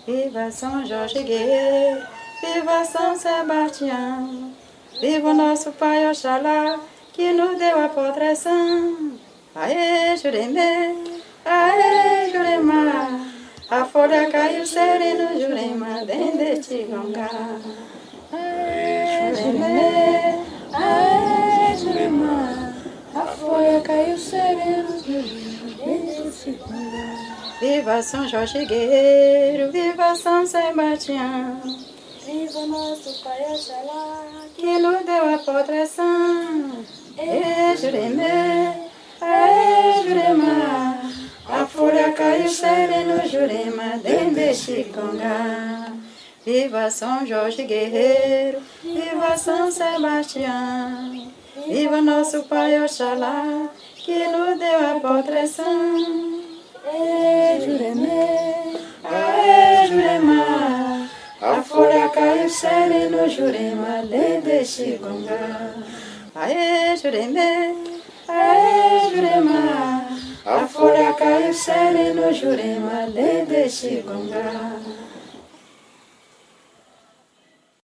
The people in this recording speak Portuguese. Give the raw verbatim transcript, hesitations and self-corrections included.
Viva São Jorge Guerreiro, viva São Sebastião, viva o nosso Pai Oxalá, que nos deu a proteção. Aê, Juremê, aê, Jurema, a folha caiu sereno, Jurema, dentro deste gonga. Aê, Juremê, aê, Jurema, a folha caiu sereno, Jurema, dentro deste gonga. Viva São Jorge Guerreiro, viva São Sebastião, viva nosso Pai Oxalá, que nos deu a proteção. Ê, Juremê, aê, Jurema, a folha caiu sereno, Jurema, dentro deste gonga. Viva São Jorge Guerreiro, viva São Sebastião, viva nosso Pai Oxalá, que nos deu a proteção. Ê, Juremê, aê, Jurema, a folha caiu sereno, Jurema, dentro deste gonga. Aê, Juremê, aê, Jurema, a folha caiu sereno, Jurema, dentro deste gonga.